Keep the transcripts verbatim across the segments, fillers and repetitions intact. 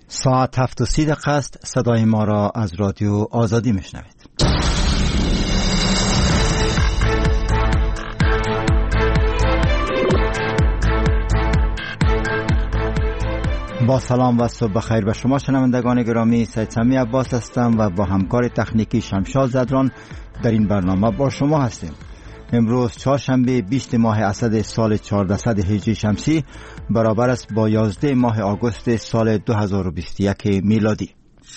ساعت هفت و سی دقیقه است. صدای ما را از رادیو آزادی میشنوید. با سلام و صبح بخیر به شما شنوندگان گرامی. سید سمی عباس هستم و با همکار تکنیکی شمشاد زدران در این برنامه با شما هستیم. امروز چهارشنبه بیست ماه اسد سال چهاردهصد هجری شمسی برابر است با یازده ماه آگوست سال دو هزار و بیست و یک میلادی.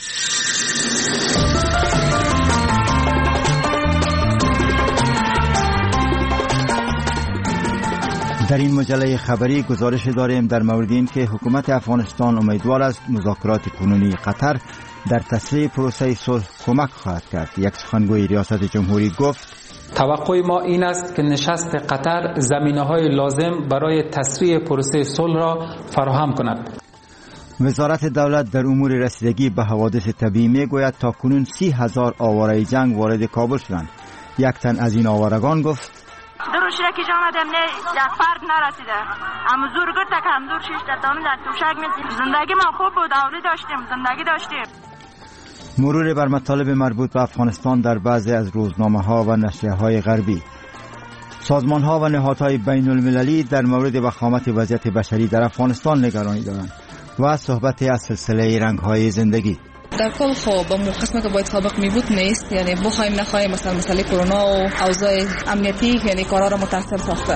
در این مجله خبری گزارش داریم در مورد این که حکومت افغانستان امیدوار است مذاکرات کنونی قطر در تسریع پروسه صلح کمک خواهد کرد. یک سخنگوی ریاست جمهوری گفت توقع ما این است که نشست قطر زمینه‌های لازم برای تسریع پروسه صلح را فراهم کند. وزارت دولت در امور رسیدگی به حوادث طبیعی میگوید تاکنون سی هزار آواره جنگ وارد کابل شدند. یک تن از این آوارگان گفت دروشی را که جامدم نه یک فرد نرسیده، اما زور گرد کم دور شش تا در توشک میزیم. زندگی ما خوب بود، اولی داشتیم، زندگی داشتیم. مرور بر مطالب مربوط به افغانستان در بعضی از روزنامه ها و نشریه های غربی. سازمان ها و نهادهای بین المللی در مورد وخامت وضعیت بشری در افغانستان نگرانی دارند و صحبت از سلسله رنگ های زندگی. در کل خب با قسمت که باید سابق می بود نیست، یعنی بخوایم نخواهیم مثلا مسئله کرونا و اوضاع امنیتی یعنی کارا را متاثر ساخته.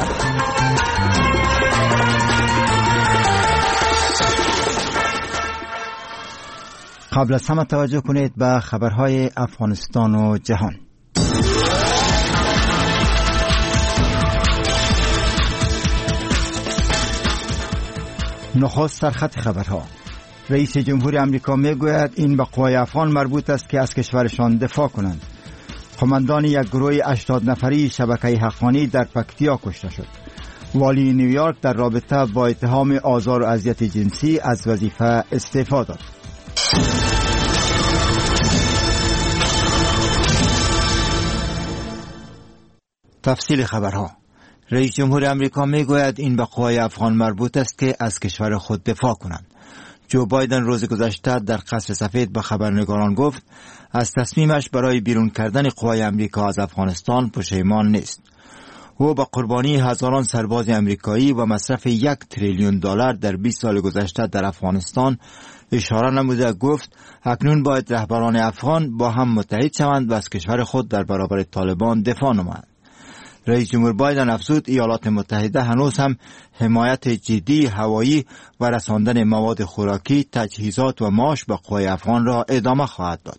قبل از همه توجه کنید به خبرهای افغانستان و جهان. نخست سرخط خبرها. رئیس جمهور امریکا میگوید این به قوای افغان مربوط است که از کشورشان دفاع کنند. قماندان یک گروه هشتاد نفری شبکه حقانی در پکتیا کشته شد. والی نیویورک در رابطه با اتهام آزار و اذیت جنسی از وظیفه استعفا داد. تفصیل خبرها. رئیس جمهور امریکا میگوید این به قوای افغان مربوط است که از کشور خود دفاع کنند. جو بایدن روز گذشته در قصر سفید به خبرنگاران گفت از تصمیمش برای بیرون کردن قوای امریکا از افغانستان پشیمان نیست. او با قربانی هزاران سرباز امریکایی و مصرف یک تریلیون دلار در بیست سال گذشته در افغانستان اشاره نموده گفت اکنون باید رهبران افغان با هم متحد شوند و از کشور خود در برابر طالبان دفاع نمایند. رئیس جمهور بایدن افزود ایالات متحده هنوز هم حمایت جدی هوایی و رساندن مواد خوراکی، تجهیزات و معاش به قوای افغان را ادامه خواهد داد.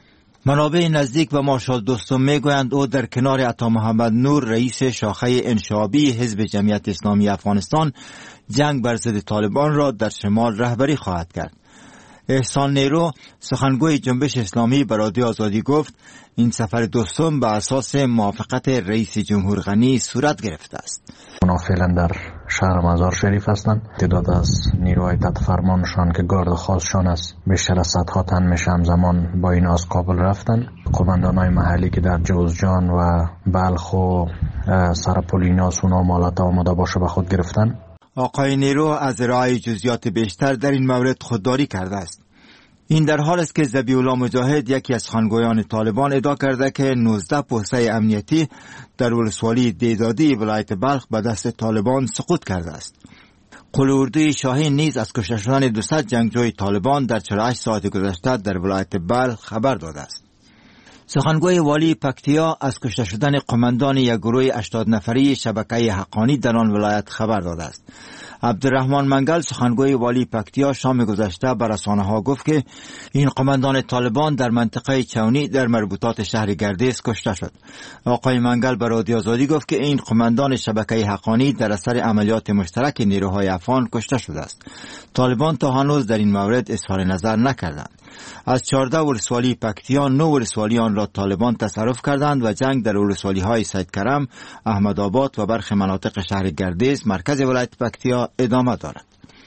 منابع نزدیک به مارشال دوستم میگویند او در کنار عطا محمد نور رئیس شاخه انشابی حزب جمعیت اسلامی افغانستان جنگ بر ضد طالبان را در شمال رهبری خواهد کرد. احسان نیرو سخنگوی جنبش اسلامی به رادیو آزادی گفت این سفر دوستم به اساس موافقت رئیس جمهور غنی صورت گرفته است. اونا فعلا در شهر مزار شریف هستند. تعداد از نیروهای تحت فرمانشان که گارد خاصشان است بیشتر از صدها تن میشه همزمان با این از کابل رفتن. قماندانای محلی که در جوزجان و بلخ و سرپولیناس اونا مالات آماده باشه به خود گرفتن. آقای نیرو از ارائه جزئیات بیشتر در این مورد خودداری کرده است. این در حال است که ذبیح الله مجاهد یکی از سخنگویان طالبان ادعا کرده که نوزده پوسته امنیتی در ولسوالی دیزادی ولایت بلخ به دست طالبان سقوط کرده است. قول اردوی شاهین نیز از کشته شدن دویست جنگجوی طالبان در چهل و هشت ساعت گذشته در ولایت بلخ خبر داده است. سخنگوی والی پکتیا از کشته شدن قماندان یک گروه هشتاد نفری شبکه حقانی در آن ولایت خبر داده است. عبدالرحمن منگل سخنگوی والی پکتیا شام گذشته به رسانه‌ها گفت که این قماندان طالبان در منطقه چونی در مربوطات شهر گردیز کشته شد. آقای منگل به رادیو آزادی گفت که این قماندان شبکه حقانی در اثر عملیات مشترک نیروهای افغان کشته شده است. طالبان تا هنوز در این مورد اظهار نظر نکردند. از چهارده ولسوالی پکتیا نه ولسوالی آن را طالبان تصرف کردند و جنگ در ولسوالی های سید کرم، احمد آباد و برخی مناطق شهر گردیز مرکز ولایت پکتیا ادامه دارد.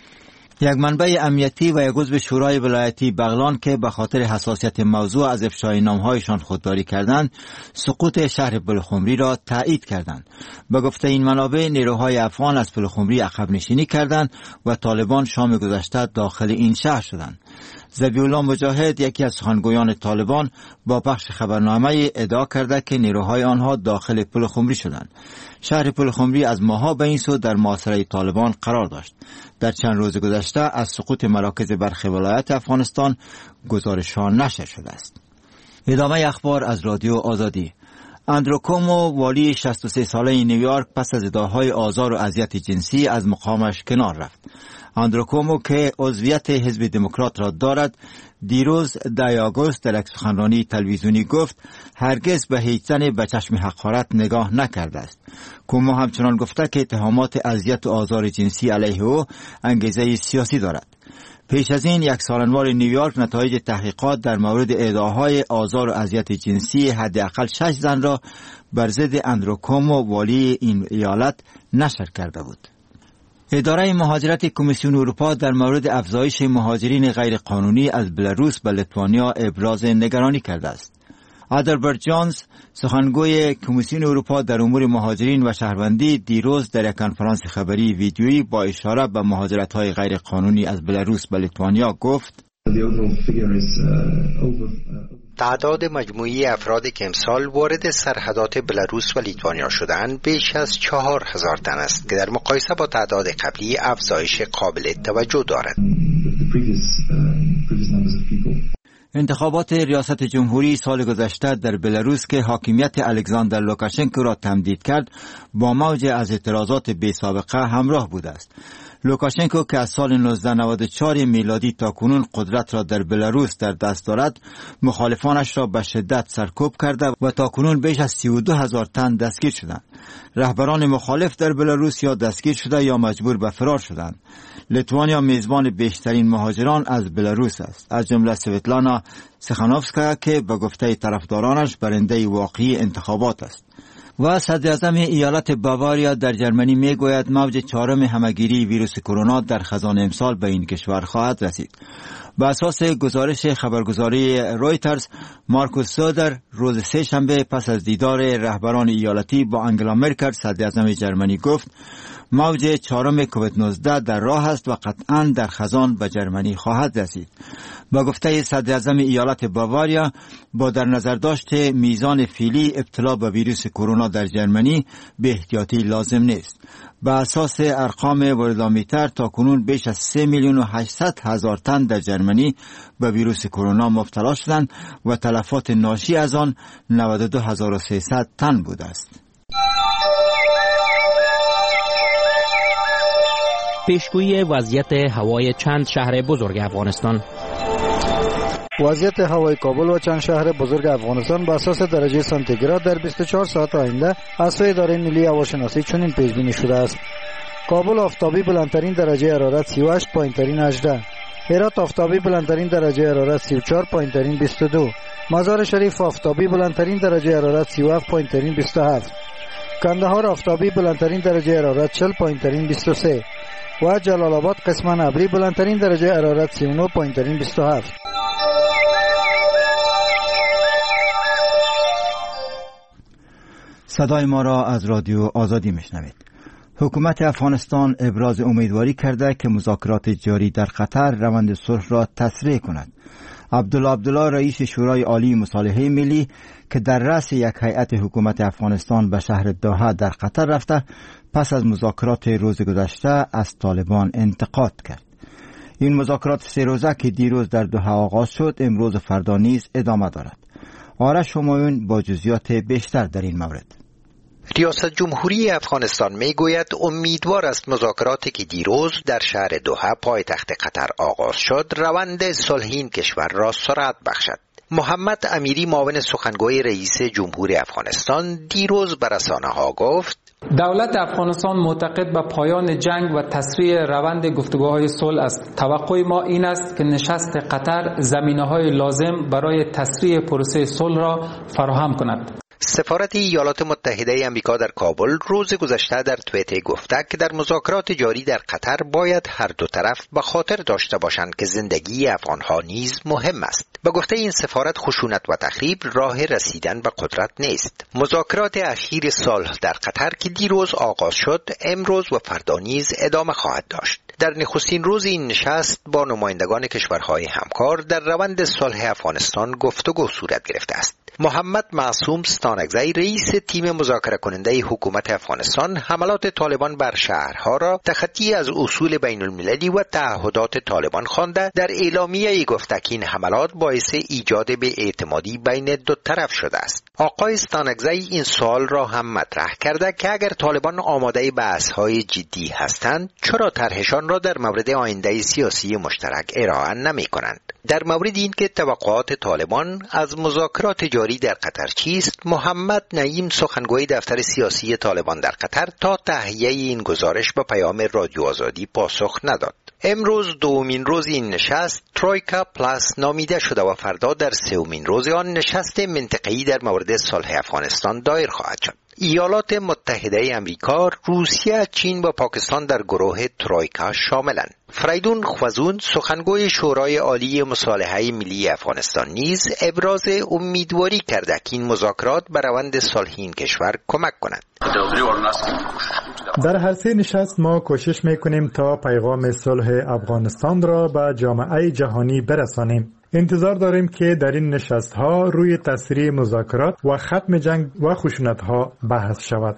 یک منبع امنیتی و یک عضو شورای ولایتی بغلان که به خاطر حساسیت موضوع از افشای نامهایشان خودداری کردند، سقوط شهر پلخمری را تایید کردند. به گفته این منابع، نیروهای افغان از پلخمری عقب نشینی کردند و طالبان شام گذشته داخل این شهر شدند. ذبیح الله مجاهد، یکی از سخنگویان طالبان، با پخش خبرنامه ادعا کرده که نیروهای آنها داخل پل خمری شدند. شهر پل خمری از ماها به این سو در محاصره طالبان قرار داشت. در چند روز گذشته از سقوط مراکز برخی ولایت افغانستان گزارش ها نشر شده است. ادامه اخبار از رادیو آزادی. اندرو کومو، والی شصت و سه ساله نیویورک، پس از ادعاهای آزار و اذیت جنسی از مقامش کنار رفت. اندرو کومو که عضویت حزب دموکرات را دارد، دیروز ده آگوست در یک سخنرانی تلویزیونی گفت هرگز به هیچ زن به چشم حقارت نگاه نکرده است. کومو همچنان گفته که اتهامات اذیت و آزار جنسی علیه او انگیزه سیاسی دارد. پیش از این یک سالنوار نیویورک نتایج تحقیقات در مورد ادعاهای آزار و اذیت جنسی حداقل شش زن را بر ضد اندرو کومو، والی این ایالت، نشر کرده بود. اداره مهاجرت کمیسیون اروپا در مورد افزایش مهاجرین غیر قانونی از بلاروس به لیتوانیا ابراز نگرانی کرده است. آدالبرت جونز، سخنگوی کمیسیون اروپا در امور مهاجرین و شهروندی، دیروز در یک کنفرانس خبری ویدیویی با اشاره به مهاجرت‌های غیر قانونی از بلاروس به لیتوانیا گفت: تعداد مجموعی افرادی که امسال وارد سرحدات بلاروس و لیتوانیا شدند بیش از چهار هزار تن است که در مقایسه با تعداد قبلی افزایش قابل توجه دارد. انتخابات ریاست جمهوری سال گذشته در بلاروس که حاکمیت الکساندر لوکاشنکو را تمدید کرد، با موج از اعتراضات بی سابقه همراه بوده است. لوکاشنکو که از سال نوزده نود و چهار میلادی تا کنون قدرت را در بلاروس در دست دارد، مخالفانش را به شدت سرکوب کرده و تا کنون بیش از سی و دو هزار تن دستگیر شدند. رهبران مخالف در بلاروس یا دستگیر شده یا مجبور به فرار شدند. لیتوانیا میزبان بیشترین مهاجران از بلاروس است، از جمله سویتلانا سخانوفسکا که به گفته طرفدارانش برنده واقعی انتخابات است. و صدر اعظم ایالت باواریا در جرمنی می گوید موج چهارم همهگیری ویروس کرونا در خزان امسال به این کشور خواهد رسید. به اساس گزارش خبرگزاری رویترز، مارکوس سودر روز سه شنبه پس از دیدار رهبران ایالتی با انگلا مرکل صدر اعظم جرمنی گفت موج چهارم کووید نوزده در راه است و قطعاً در خزان به جرمنی خواهد رسید. با گفته صدر اعظم ایالت باواریا، با در نظر داشت میزان فعلی ابتلا به ویروس کرونا در جرمنی به احتیاطی لازم نیست. به اساس ارقام واردآمیتر تا کنون بیش از سه میلیون و هشتصد هزار تن در جرمنی به ویروس کرونا مبتلا شدند و تلفات ناشی از آن نود و دو هزار و سیصد تن بوده است. پیشگویی وضعیت هوای چند شهر بزرگ افغانستان. وضعیت هوای کابل و چند شهر بزرگ افغانستان بر اساس درجه سانتیگراد در بیست و چهار ساعت آینده از سوی اداره ملی هواشناسی چنین پیش بینی شده است: کابل آفتابی بلندترین درجه حرارت سی و هشت، پایینترین هجده. هرات آفتابی بلندترین درجه حرارت سی و چهار، پایینترین بیست و دو. مزار شریف آفتابی بلندترین درجه حرارت سی و هفت، پایینترین بیست و هفت. کندهار آفتابی بلندترین درجه حرارت چهل، پایینترین بیست و سه. و جلال آباد قسماً ابری بلندترین درجه حرارت سی و نه، پایینترین بیست و هفت. صدای ما را از رادیو آزادی میشنوید. حکومت افغانستان ابراز امیدواری کرده که مذاکرات جاری در قطر روند صلح را تسریع کند. عبدالله عبدالله رئیس شورای عالی مصالحه ملی که در رأس یک هیئت حکومت افغانستان به شهر دوحه در قطر رفته، پس از مذاکرات روز گذشته از طالبان انتقاد کرد. این مذاکرات سه روزه که دیروز در دوحه آغاز شد، امروز و فردا نیز ادامه دارد. آرش همایون با جزئیات بیشتر در این مورد. ریاست جمهوری افغانستان می گوید امیدوار است مذاکراتی که دیروز در شهر دوحه پایتخت قطر آغاز شد روند صلح این کشور را سرعت بخشد. محمد امیری، معاون سخنگوی رئیس جمهوری افغانستان، دیروز به رسانه‌ها گفت دولت افغانستان معتقد به پایان جنگ و تسریع روند گفتگوهای صلح است. توقع ما این است که نشست قطر زمینه‌های لازم برای تسریع پروسه صلح را فراهم کند. سفارت ایالات متحده آمریکا در کابل روز گذشته در توییتر گفته که در مذاکرات جاری در قطر باید هر دو طرف به خاطر داشته باشند که زندگی افغانها نیز مهم است. به گفته این سفارت خشونت و تخریب راه رسیدن به قدرت نیست. مذاکرات اخیر صلح در قطر که دیروز آغاز شد امروز و فردا نیز ادامه خواهد داشت. در نخستین روز این نشست با نمایندگان کشورهای همکار در روند صلح افغانستان گفتگو صورت گرفته است. محمد معصوم ستانکزی رئیس تیم مذاکره کننده حکومت افغانستان حملات طالبان بر شهرها را تخطی از اصول بین المللی و تعهدات طالبان خوانده در اعلامیه گفته که این حملات باعث ایجاد بی‌اعتمادی بین دو طرف شده است. آقای ستانکزی این سوال را هم مطرح کرده که اگر طالبان آماده بحث‌های جدی هستند چرا طرحشان را در مورد آینده سیاسی مشترک ارائه نمی‌کنند؟ در مورد این که توقعات طالبان از مذاکرات جاری در قطر چیست، محمد نعیم سخنگوی دفتر سیاسی طالبان در قطر تا تهیه این گزارش به پیام رادیو آزادی پاسخ نداد. امروز دومین روز این نشست ترویکا پلاس نامیده شده و فردا در سومین روز آن نشست منطقه‌ای در مورد صلح افغانستان دایر خواهد شد. ایالات متحده آمریکا، روسیه، چین و پاکستان در گروه ترویکا شاملند. فریدون خوازون سخنگوی شورای عالی مصالحه ملی افغانستان نیز ابراز امیدواری کرده که این مذاکرات به روند صلح این کشور کمک کنند. در هر سه نشست ما کوشش میکنیم تا پیغام صلح افغانستان را به جامعه جهانی برسانیم. انتظار داریم که در این نشست ها روی تسریع مذاکرات و ختم جنگ و خشونت ها بحث شود.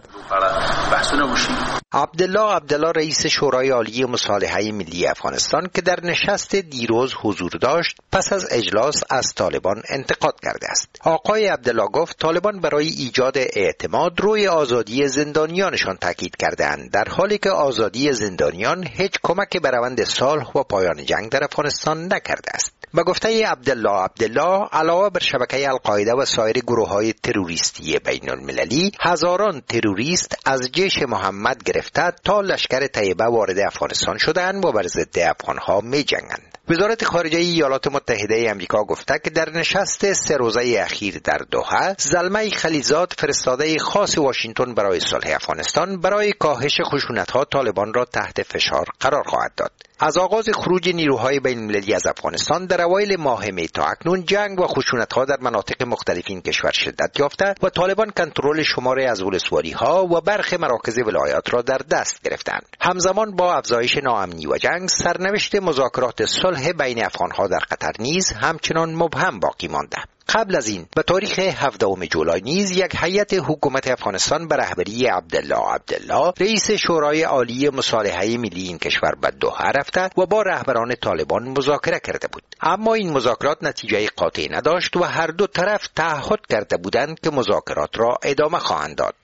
عبدالله عبدالله رئیس شورای عالی مصالحه ملی افغانستان که در نشست دیروز حضور داشت پس از اجلاس از طالبان انتقاد کرده است. آقای عبدالله گفت طالبان برای ایجاد اعتماد روی آزادی زندانیانشان تاکید کردند، در حالی که آزادی زندانیان هیچ کمک به روند صلح و پایان جنگ در افغانستان نکرده است. با گفته عبدالله عبدالله علاوه بر شبکه القاعده و سایر گروه‌های تروریستی بین المللی، هزاران تروریست از جیش محمد گرفته تا لشکر طیبه وارد افغانستان شدند و بر ضد افغانها می‌جنگند. وزارت خارجه ایالات متحده آمریکا گفته که در نشست سه روزه اخیر در دوحه، زلمه خلیزاد فرستاده خاص واشنگتن برای صلح افغانستان برای کاهش خشونت‌ها طالبان را تحت فشار قرار خواهد داد. از آغاز خروج نیروهای بین المللی از افغانستان در اوایل ماه می تا اکنون جنگ و خشونت‌ها در مناطق مختلف این کشور شدت یافته و طالبان کنترل شماری از ولسوالی‌ها و برخی مراکز ولایات را در دست گرفتند. همزمان با افزایش ناامنی و جنگ، سرنوشت مذاکرات صلح بین افغان‌ها در قطر نیز همچنان مبهم باقی مانده. قبل از این به تاریخ هفدهم جولای نیز یک هیئت حکومت افغانستان به رهبری عبدالله عبدالله رئیس شورای عالی مصالحه ملی این کشور به دوحه رفته و با رهبران طالبان مذاکره کرده بود، اما این مذاکرات نتیجه قاطعی نداشت و هر دو طرف تعهد کرده بودند که مذاکرات را ادامه خواهند داد.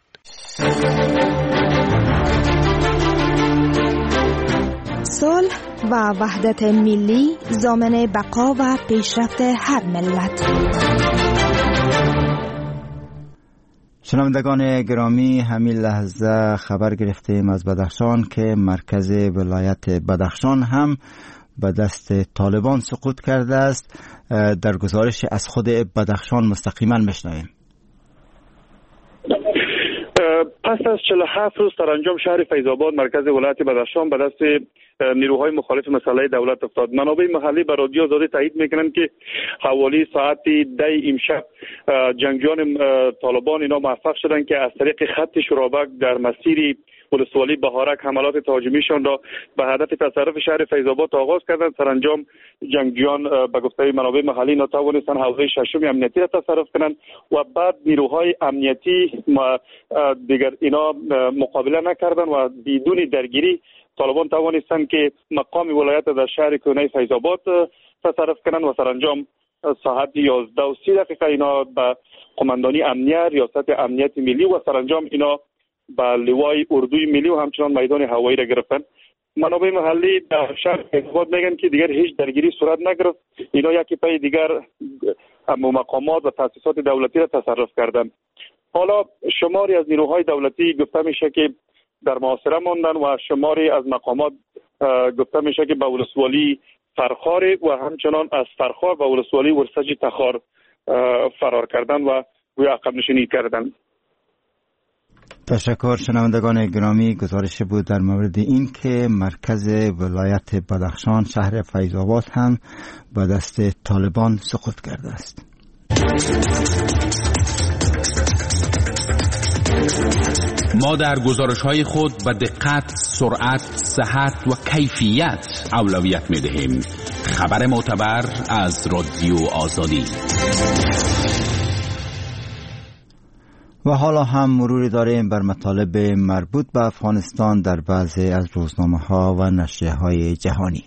صلح و وحدت ملی ضامن بقا و پیشرفت هر ملت. شنوندگان گرامی، همین لحظه خبر گرفتیم از بدخشان که مرکز ولایت بدخشان هم به دست طالبان سقوط کرده است. در گزارش از خود بدخشان مستقیما بشنویم. پس از چهل و هفت روز سرانجام شهر فیض‌آباد مرکز ولایت بدخشان به دست نیروهای مخالف مسئله دولت افتاد. منابع محلی به رادیو آزادی تایید میکنند که حوالی ساعت ده امشب جنگجویان طالبان اینا موفق شدند که از طریق خط شورابک در مسیر ولسوالی بهارک حملات تهاجمیشان را به هدف تصرف شهر فیض‌آباد آغاز کردند. سرانجام جنگجویان به گفته منابع محلی نتوانستند حوزه ششم امنیتی را تصرف کنند و بعد نیروهای امنیتی دیگر اینا مقابله نکردند و بدون درگیری طالبان توانستند که مقام ولایت در شهر کنه فیض‌آباد تصرف کنند و سرانجام ساعت یازده و سی دقیقه اینا به قماندانی امنیت ریاست امنیت ملی و سرانجام اینا به لوای اردوی ملی و همچنان میدان هوایی را گرفتند. منابع محلی در شهر فیض‌آباد میگن که دیگر هیچ درگیری صورت نگرفت. اینا یکی پای دیگر مقامات و تاسیسات دولتی را تصرف کردند. حالا شماری از نیروهای دولتی گفته میشه که در محاصره ماندن و شماری از مقامات گفته میشه که به ولسوالی فرخار و همچنان از فرخار و ولسوالی ورسج تخار فرار کردن و و عقب نشینی کردند. تشکر. شنوندگان گرامی، گزارش بود در مورد این که مرکز ولایت بدخشان شهر فیض آباد هم به دست طالبان سقوط کرده است. ما در گزارش‌های خود به دقت، سرعت، صحت و کیفیت اولویت می‌دهیم. خبر معتبر از رادیو آزادی. و حالا هم مروری داریم بر مطالب مربوط به افغانستان در بعضی از روزنامه‌ها و نشریه‌های جهانی.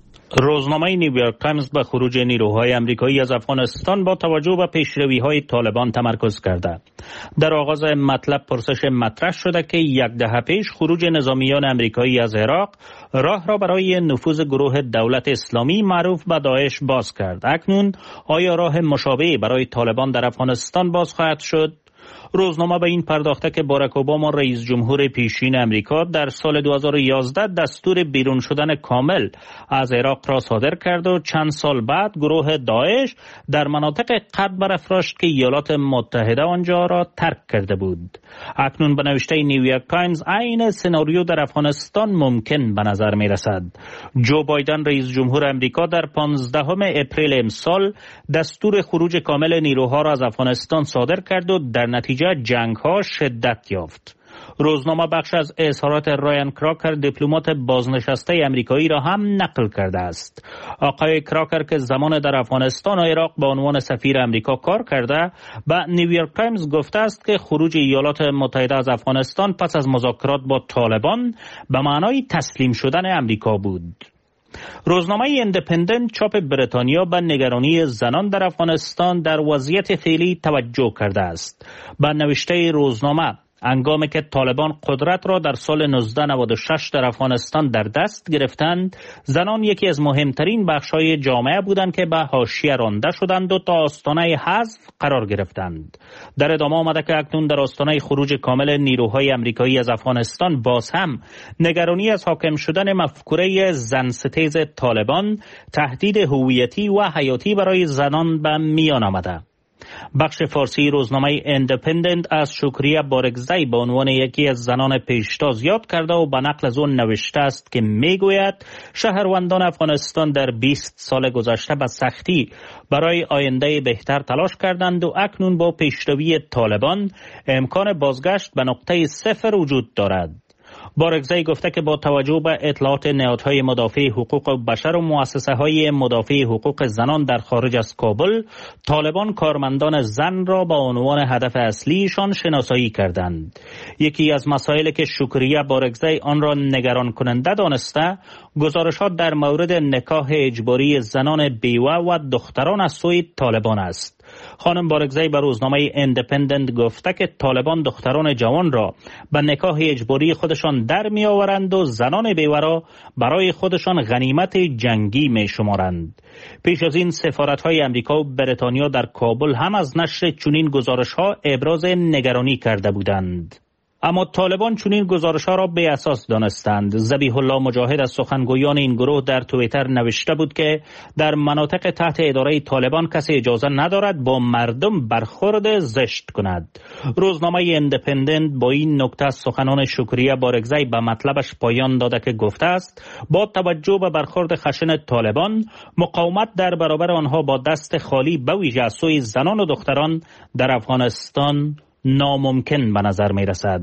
روزنامه نیویورک تایمز به خروج نیروهای آمریکایی از افغانستان با توجه به پیشروی‌های طالبان تمرکز کرده. در آغاز مطلب پرسش مطرح شده که یک دهه پیش خروج نظامیان آمریکایی از عراق راه را برای نفوذ گروه دولت اسلامی معروف به داعش باز کرد. اکنون آیا راه مشابهی برای طالبان در افغانستان باز خواهد شد؟ روزنامه به این پرداخته که باراک اوباما رئیس جمهور پیشین امریکا در سال دو هزار و یازده دستور بیرون شدن کامل از عراق را صادر کرد و چند سال بعد گروه داعش در مناطق قد برافراشت که ایالات متحده آنجا را ترک کرده بود. اکنون به نوشته نیویورک تایمز عین سناریو در افغانستان ممکن به نظر می رسد. جو بایدن رئیس جمهور امریکا در پانزدهم اپریل امسال دستور خروج کامل نیروها را از افغانستان صادر کرد و در نتیجه جنگ ها شدت یافت. روزنامه بخش از اظهارات رایان کراکر دیپلمات بازنشسته امریکایی را هم نقل کرده است. آقای کراکر که زمان در افغانستان و عراق به عنوان سفیر امریکا کار کرده، به نیویورک تایمز گفته است که خروج ایالات متحده از افغانستان پس از مذاکرات با طالبان به معنای تسلیم شدن امریکا بود. روزنامه ایندیپندنت چاپ بریتانیا به نگرانی زنان در افغانستان در وضعیت فعلی توجه کرده است. به نوشته روزنامه هنگامی که طالبان قدرت را در سال نوزده نود و شش در افغانستان در دست گرفتند، زنان یکی از مهمترین بخش‌های جامعه بودند که به حاشیه رانده شدند و تا آستانه حذف قرار گرفتند. در ادامه آمده که اکنون در آستانه خروج کامل نیروهای آمریکایی از افغانستان باز هم نگرانی از حاکم شدن مفکوره زن ستیز طالبان تهدید هویتی و حیاتی برای زنان به میان آمده. بخش فارسی روزنامه ایندیپندنت از شکریه بارگزی به عنوان یکی از زنان پیشتاز یاد کرده و به نقل از اون نوشته است که میگوید شهروندان افغانستان در بیست سال گذشته به سختی برای آینده بهتر تلاش کردند و اکنون با پیشروی طالبان امکان بازگشت به نقطه صفر وجود دارد. بارگزی گفته که با توجه به اطلاعات نهادهای مدافع حقوق بشر و مؤسسه‌های مدافع حقوق زنان در خارج از کابل، طالبان کارمندان زن را به عنوان هدف اصلیشان شناسایی کردند. یکی از مسائلی که شکریه بارگزی آن را نگران کننده دانسته، گزارشات در مورد نکاح اجباری زنان بیوه و دختران از سوی طالبان است. خانم بارگزی به روزنامه ایندیپندنت گفته که طالبان دختران جوان را به نکاح اجباری خودشان در می آورند و زنان بیوه را برای خودشان غنیمت جنگی می شمارند. پیش از این سفارت‌های امریکا و بریتانیا در کابل هم از نشر چنین گزارش‌ها ابراز نگرانی کرده بودند. اما طالبان چنین گزارش‌ها را بی اساس دانستند. ذبیح الله مجاهد از سخنگویان این گروه در توییتر نوشته بود که در مناطق تحت اداره طالبان کسی اجازه ندارد با مردم برخورد زشت کند. روزنامه ایندیپندنت با این نکته از سخنان شکریه بارگزی به مطلبش پایان داده که گفته است با توجه به برخورد خشن طالبان، مقاومت در برابر آنها با دست خالی به ویژه از سوی زنان و دختران در افغانستان ناممکن به نظر می رسد.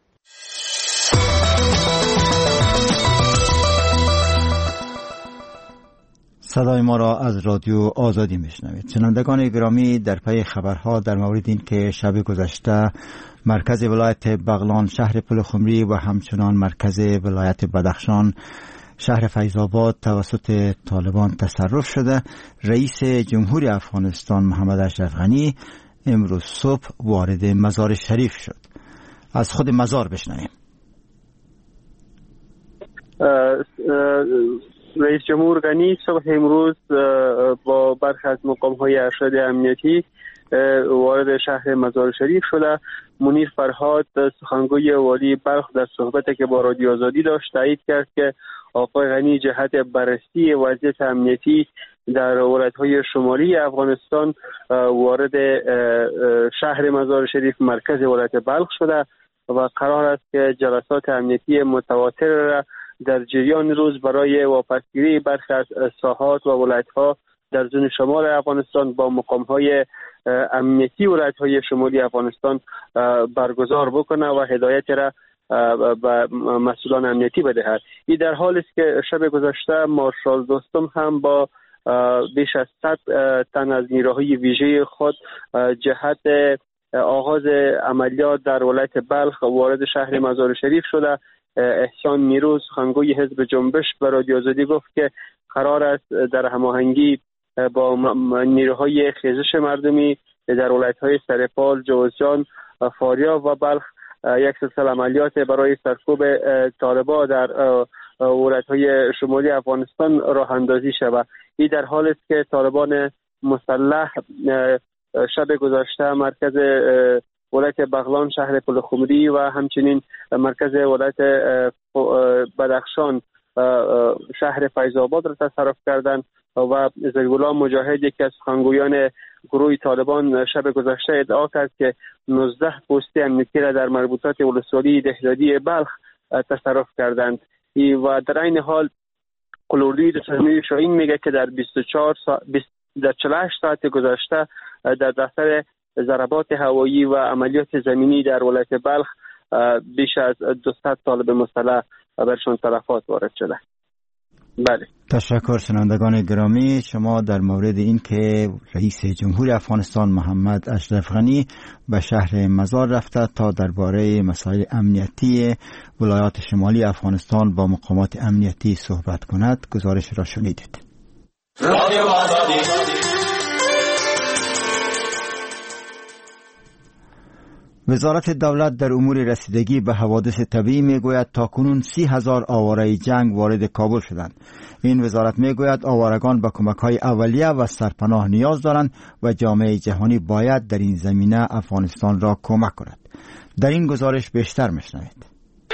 صدای ما را از رادیو آزادی میشنوید. شنوندگان گرامی، در پی خبرها در مورد این که شب گذشته مرکز ولایت بغلان شهر پلخمری و همچنان مرکز ولایت بدخشان شهر فیض آباد توسط طالبان تصرف شده، رئیس جمهوری افغانستان محمد اشرف غنی امروز صبح وارد مزار شریف شد. از خود مزار بشنویم. رئیس جمهور غنی صبح امروز با برخی از مقام‌های ارشد امنیتی وارد شهر مزار شریف شده. منیر فرهاد سخنگوی والی بلخ در صحبتی که با رادیو آزادی داشت تایید کرد که آقای غنی جهت بررسی وضعیت امنیتی در ولایت‌های شمالی افغانستان وارد شهر مزار شریف مرکز ولایت بلخ شده و قرار است که جلسات امنیتی متواتر را در جریان روز برای واپسگیری برخی از ساحات و ولایت‌ها در زون شمال افغانستان با مقام‌های امنیتی ولایت‌های شمالی افغانستان برگزار بکنه و هدایت را به مسئولان امنیتی بدهد. این در حالی است که شب گذشته مارشال دوستم هم با بیش از صد تن از نیروهای ویژه خود جهت آغاز عملیات در ولایت بلخ وارد شهر مزار شریف شده. احسان نیروز سخنگوی حزب جنبش به رادیو آزادی گفت که قرار است در هماهنگی با نیروهای خیزش مردمی در ولایت‌های سرپال، جوزجان، فاریاب و بلخ یک سلسله عملیات برای سرکوب طالبان در ولایت‌های شمالی افغانستان راه اندازی شود. این در حالی است که طالبان مسلح شب گذشته مرکز ولایت بغلان، شهر پلخمری و همچنین مرکز ولایت بدخشان شهر فیض آباد را تصرف کردند و ضیاءالله مجاهد یکی از سخنگویان گروه طالبان شب گذشته ادعا کرد که نوزده پست امنیتی را در مربوطات ولسوالی دهدادی بلخ تصرف کردند. و در این حال قلوردی رسانه‌ای شاهین میگه که در بیست و چهار ساعت در چهل و هشت ساعت گذشته در دفتر ضربات هوایی و عملیات زمینی در ولایت بلخ بیش از دویست طالب مسلح برشان تلفات وارد شده. بله. تشکر شنوندگان گرامی. شما در مورد این که رئیس جمهور افغانستان محمد اشرف غنی به شهر مزار رفته تا درباره مسائل امنیتی ولایات شمالی افغانستان با مقامات امنیتی صحبت کند گزارش را شنیدید. رادیو آزادی. وزارت دولت در امور رسیدگی به حوادث طبیعی میگوید تاکنون سی هزار آواره جنگ وارد کابل شدند. این وزارت میگوید آوارگان به کمک‌های اولیه و سرپناه نیاز دارند و جامعه جهانی باید در این زمینه افغانستان را کمک کند. در این گزارش بیشتر میشنوید.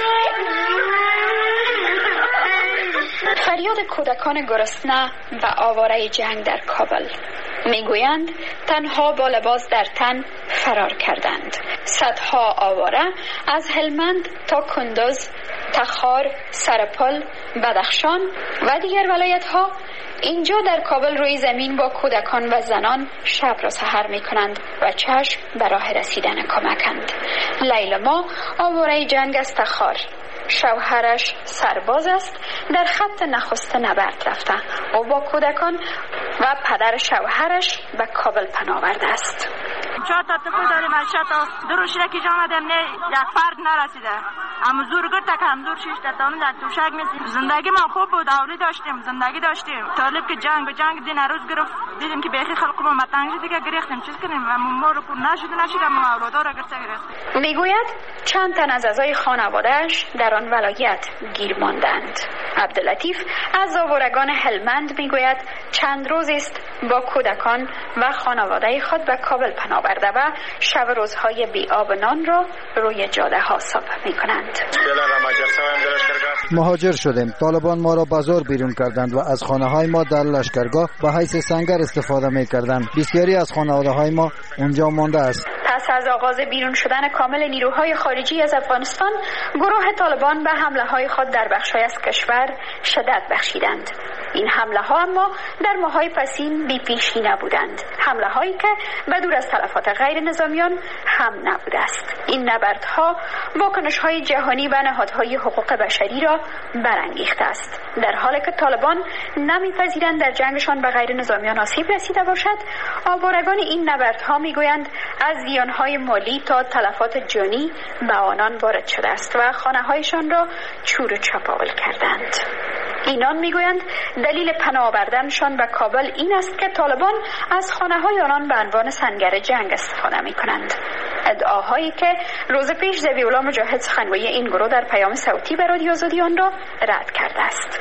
فریاد کودکان گرسنه و آواره جنگ در کابل. میگویند تنها با لباس در تن فرار کردند. صدها آواره از هلمند تا کندوز، تخار، سرپل، بدخشان و دیگر ولایت‌ها اینجا در کابل روی زمین با کودکان و زنان شب را سحر می کنند و چشم به راه رسیدن کمکند. لیلا آواره جنگ از تخار، شوهرش سرباز است، در خط نخست نبرد رفته و با کودکان و پدر شوهرش به کابل پناه آورده است. چهار تا طفل داریم از چهار تا دروش را که جا آمدم نه یک فرد نرسیده، اما زور گرد تا کم دور شیش تا تامل در توشک میزیم. زندگی ما خوب بود، اولی داشتیم، زندگی داشتیم. طالب که جنگ به جنگ دین روز گرفت، دیدیم که بیخی خلق ما متنگ شد دیگه گریختیم. چیز کنیم اما ما رو پر نشد نشد اما اولادها را گرفته گرفتیم. میگوید چند تن از اعضای خانواده‌اش در آن ولایت گیر ماندند. عبداللطیف از آوارگان هلمند میگوید چند روزی است با کودکان و خانواده خود به کابل پناه برده و شب روزهای بی آب نان را روی جاده ها صبح می کنند. مهاجر شدیم. طالبان ما را بازار بیرون کردند و از خانه های ما در لشکرگاه به حیث سنگر استفاده می کردند. بسیاری از خانواده های ما اونجا مانده است. پس از آغاز بیرون شدن کامل نیروهای خارجی از افغانستان، گروه طالبان به حمله های خود در بخش‌های از کشور شدت بخشیدند. این حمله ها اما در ماه‌های پسین بی پیشی نبودند. حمله هایی که بدور از تلفات غیر نظامیان هم نبوده است. این نبردها واکنش های جهانی و نهادهای حقوق بشری را برانگیخته است. در حالی که طالبان نمیپذیرند در جنگشان به غیر نظامیان آسیب رسیده باشد، آوارگان این نبردها میگویند از زیانهای مالی تا تلفات جانی به آنان وارد شده است و خانه‌هایشان را چور و چپاول کردند. اینان میگویند دلیل پناه آوردنشان به کابل این است که طالبان از خانه‌های آنان به عنوان سنگر جنگ استفاده می‌کنند. ادعاهایی که روز پیش ذبیح الله مجاهد سخنگوی این گروه در پیام صوتی به رادیو آزادی آن را رد کرده است.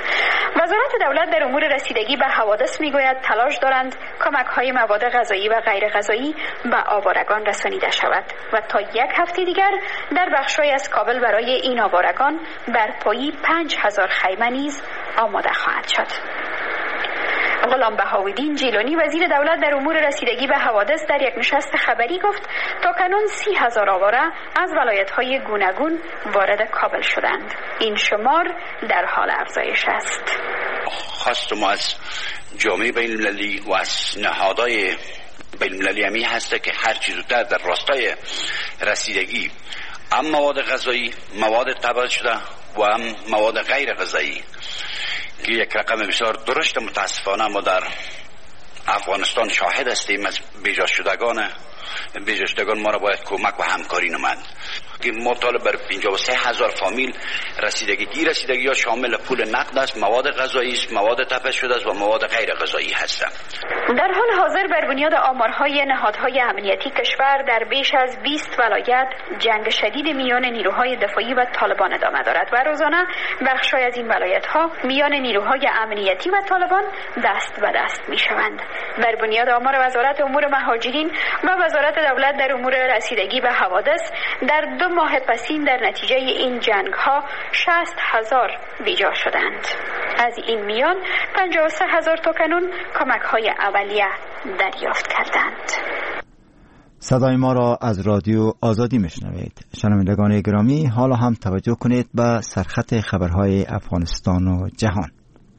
وزارت دولت در امور رسیدگی به حوادث میگوید تلاش دارند کمک های مواد غذایی و غیر غذایی به آوارگان رسانیده شود و تا یک هفته دیگر در بخش‌های از کابل برای این آوارگان برپایی پنج هزار خیمه نیز آماده خواهد شد. غلام بهاءالدین جیلانی وزیر دولت در امور رسیدگی به حوادث در یک نشست خبری گفت تا کنون سی هزار آواره از ولایت‌های گوناگون وارد کابل شدند. این شمار در حال افزایش است. خواست ما از جامعه بین المللی و از نهادهای بین المللی همی هسته که هر چیز زودتر در راستای رسیدگی هم مواد غذایی، مواد تبدیل شده و هم مواد غیر غذایی که یک رقم بسیار درشت متاسفانه ما در افغانستان شاهد هستیم از بیجا شدگان بیجا شدگان ما را باید کمک و همکاری نماند که ما طالب بر پنجاه و سه هزار فامیل رسیدگی رسیدگی ها شامل پول نقد است، مواد غذایی است، مواد تپش شده است و مواد غیر غذایی هستند. در حال حاضر بر بنیاد آمارهای نهادهای امنیتی کشور در بیش از بیست ولایت جنگ شدید میان نیروهای دفاعی و طالبان ادامه دارد و روزانه بخش‌های از این ولایت‌ها میان نیروهای امنیتی و طالبان دست به دست می‌شوند. بر بنیاد آمار وزارت امور مهاجرین و وزارت دولت در امور رسیدگی به حوادث در دو ماه پسین در نتیجه این جنگ‌ها شصت هزار بیجا شدند. از این میان پنجاه و سه هزار توکنون کمک‌های اولیه دریافت کردند. صدای ما را از رادیو آزادی میشنوید. شنوندگان گرامی، حالا هم توجه کنید به سرخط خبرهای افغانستان و جهان.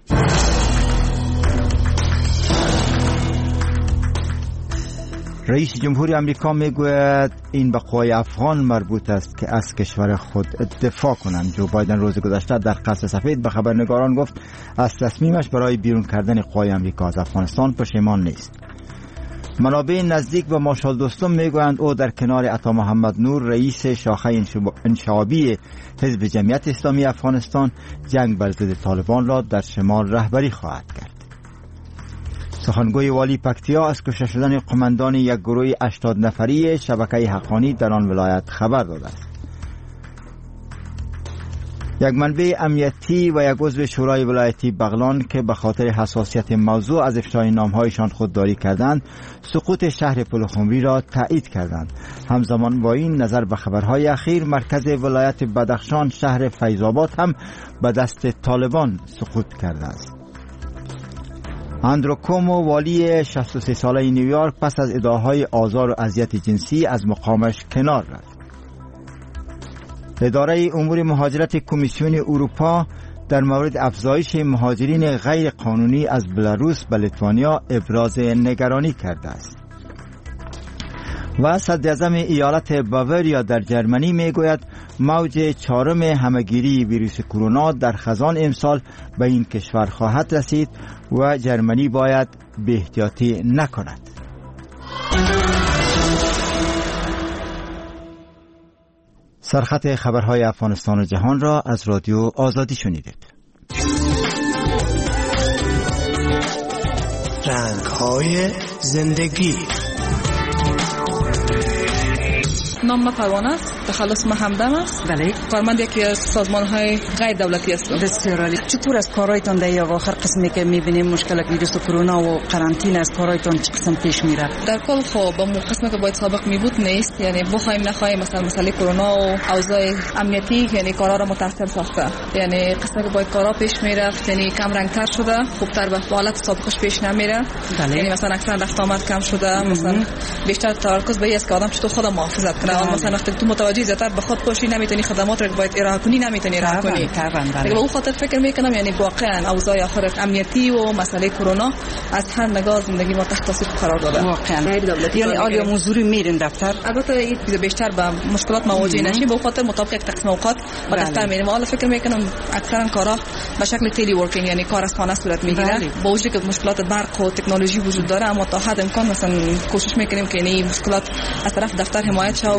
رئیس جمهوری آمریکا میگوید این به قوای افغان مربوط است که از کشور خود دفاع کنند. جو بایدن روز گذشته در قصر سفید به خبرنگاران گفت از تصمیمش برای بیرون کردن قوای آمریکا از افغانستان پشیمان نیست. منابع نزدیک به مارشال دوستم میگویند او در کنار عطا محمد نور رئیس شاخه انشعابی حزب جمعیت اسلامی افغانستان جنگ بر ضد طالبان را در شمال رهبری خواهد کرد. سخنگوی والی پکتیا از کشته شدن قماندان یک گروه هشتاد نفری شبکه حقانی در آن ولایت خبر داده است. یک منبع امنیتی و یک عضو شورای ولایتی بغلان که به خاطر حساسیت موضوع از افشای نامهایشان خودداری کردند، سقوط شهر پلخمری را تایید کردند. همزمان با این نظر به خبرهای اخیر، مرکز ولایت بدخشان شهر فیض‌آباد هم به دست طالبان سقوط کرده است. اندرو کومو والی شصت و سه ساله نیویورک پس از ادعاهای آزار و اذیت جنسی از مقامش کنار رفت. اداره امور مهاجرت کمیسیون اروپا در مورد افزایش مهاجرین غیر قانونی از بلاروس به لیتوانیا ابراز نگرانی کرده است. و صدراعظم ایالت باوریا در جرمنی میگوید موج چهارم همهگیری ویروس کرونا در خزان امسال به این کشور خواهد رسید و جرمنی باید بی احتیاطی نکند. سرخط خبرهای افغانستان و جهان را از رادیو آزادی شنیدید. رنگ‌های زندگی. نام ما پروانه است، تخلص ما همدم است. بله. کارمند یکی از سازمان‌های غیر دولتی هستم. بسیار عالی. چطور از کارهایتان در یا آخر قسمی که می‌بینیم مشکل ویروس کرونا و قرنطینه از کارهایتان چه قسم پیش میره؟ در کل خب با قسمی که باید سابق میبود نیست، یعنی بخوایم نخوایم مثلا مسئله کرونا و اوضاع امنیتی یعنی کارا را متأثر ساخته. یعنی قسمی که باید کارا پیش میرفت یعنی کم رنگ‌تر شده، خوبتر به حالت سابقش پیش نمیره. بله. یعنی مثلا اکثر رفت آمد کم شده، مثلا بیشتر تمرکز به است که آدم چطور خود محافظت کنه. بله. مثلا وقتی تو متوجه زیادتر به خود باشی نمیتونی خدمات رو باید ارائه کنی، نمیتونی ارائه کنی. بله. به اون خاطر فکر میکنم یعنی واقعا اوضاع آخر امنیتی و مسئله کرونا از هر نگاه زندگی ما تحت تاثیر قرار داده. واقعا. یعنی آیا موضوعی میرین دفتر؟ البته این بیشتر به مشکلات مواجه نشیم، به خاطر مطابق یک تقسیم اوقات با دفتر میریم. حالا فکر میکنم اکثرا کارا به شکل تلی ورکینگ یعنی کار از خانه صورت میگیره. با وجودی که مشکلات برق و تکنولوژی وجود داره، اما تا حد امکان مثلا کوشش میکنیم که این مشکلات از طرف دفتر حمایت شه و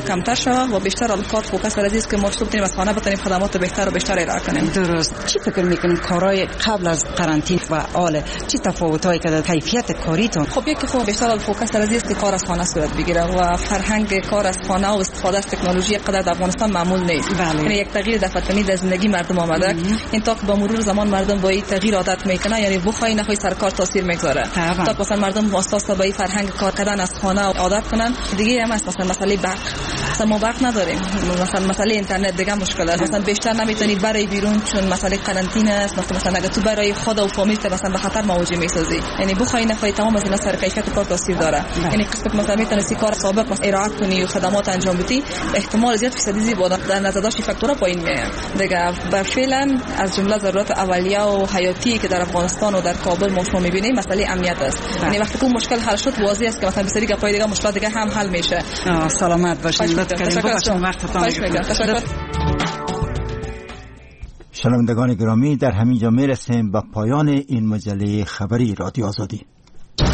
کمتر شود و بیشتر کار فوکس بر است که ما چطور بتونیم از خانه بتونیم خدمات بهتر و بیشتر ارائه کنیم. درست. چی فکر میکنیم کارهای قبل از قرنطینه و حال چی تفاوتایی که در کیفیت کاریتون؟ خب یکی خب بیشتر فوکس بر است که کار از خانه صورت بگیره و فرهنگ کار از خانه و استفاده از تکنولوژی قدر در افغانستان معمول نیست. یعنی یک تغییر دفعه‌ای در زندگی مردم آمده. این تا که با مرور زمان مردم با این تغییر عادت میکنه، یعنی بخوای نخوای سرکار تاثیر میگذاره. تا مثلا مردم واسطه به فرهنگ کار کردن از خانه عادت کنن. دیگه هم مثلا مسئله برق، مثلا ما برق نداریم، مثلا مسئله اینترنت دیگه مشکل است. مثلا بیشتر نمیتونید برای بیرون چون مسئله قرنطینه است، مثلا مثلا اگه تو برای خود و فامیل مثلا به خطر مواجه میسازی، یعنی بخوای نخوای تمام از اینا سر کیفیت کار تاثیر داره. یعنی قسمت مثلا میتونی کار سابق مثلا ارائه کنی و خدمات انجام بدی، احتمال زیاد فیصدی زیاد در نظر داشت فاکتورها پایین میاد. دیگه به فعلا از جمله ضرورت اولیه و حیاتی که در افغانستان و در کابل ما شما میبینیم مسئله امنیت است. یعنی وقتی که مشکل حل شد واضح است که مثلا بسیاری گپای دیگه مشکلات دیگه هم حل میشه. سلامت باشین. لطف کردین. باشین وقتتون. شنوندگان گرامی، در همین جا میرسیم به پایان این مجله خبری رادیو آزادی.